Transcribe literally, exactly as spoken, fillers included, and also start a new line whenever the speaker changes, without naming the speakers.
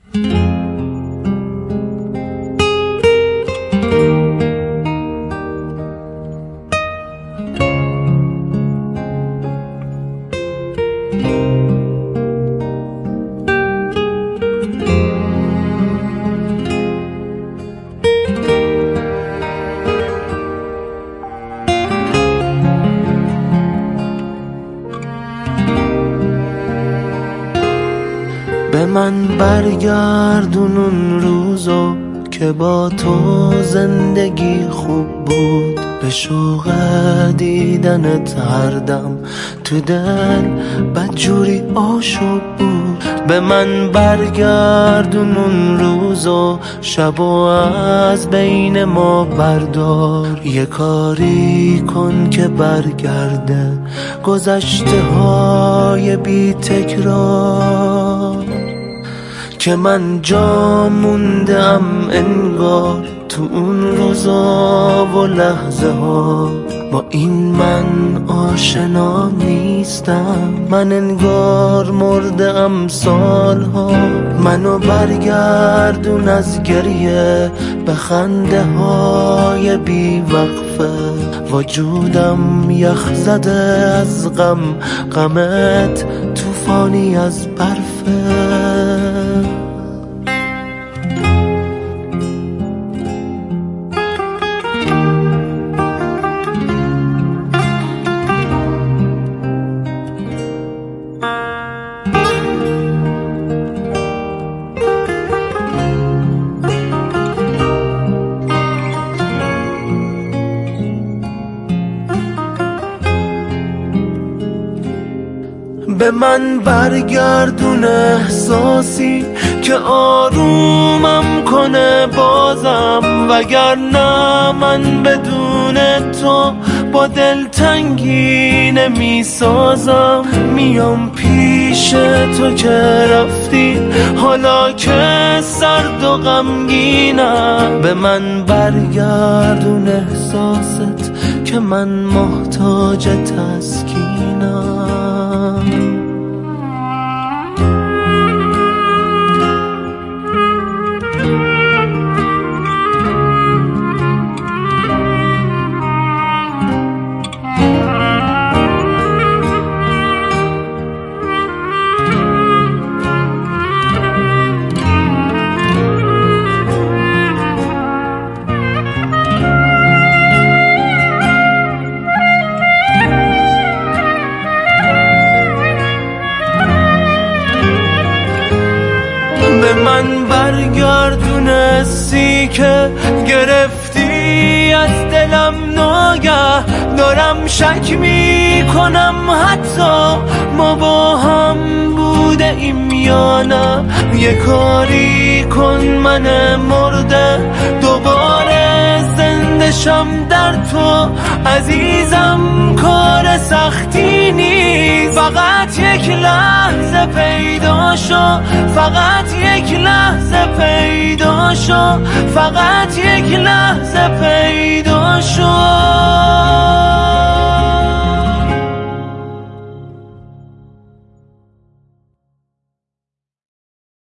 به من برگردون اون روزو که با تو زندگی خوب بود، به شوق دیدنت هر دم تو دل بدجوری آشوب بود. به من برگردون اون روزو شب و از بین ما بردار، یه کاری کن که برگرده گذشته های بی تکرار، که من جا موندم انگار تو اون روزا و لحظه ها. با این من آشنا نیستم، من انگار مردم سالها. منو برگردون از گریه به خنده های بی وقفه، وجودم یخ زده از غم، غمت طوفانی از برفه. به من برگردون احساسی که آرومم کنه بازم، وگرنه من بدون تو با دلتنگی نمی سازم. میام پیش تو که رفتی، حالا که سرد و غمگینم. به من برگردون احساست که من محتاج تسکینم. به من برگردون حسی که گرفتی از دلم ناگه. دارم شک می کنم حتی ما با هم بوده ایم یا نه. یه کاری کن من مرده دوباره زنده شم در تو. عزیزم کار سختی نیست، فقط یک لحظه پیدا شو، فقط یک لحظه پیدا شو، فقط یک لحظه پیدا شو.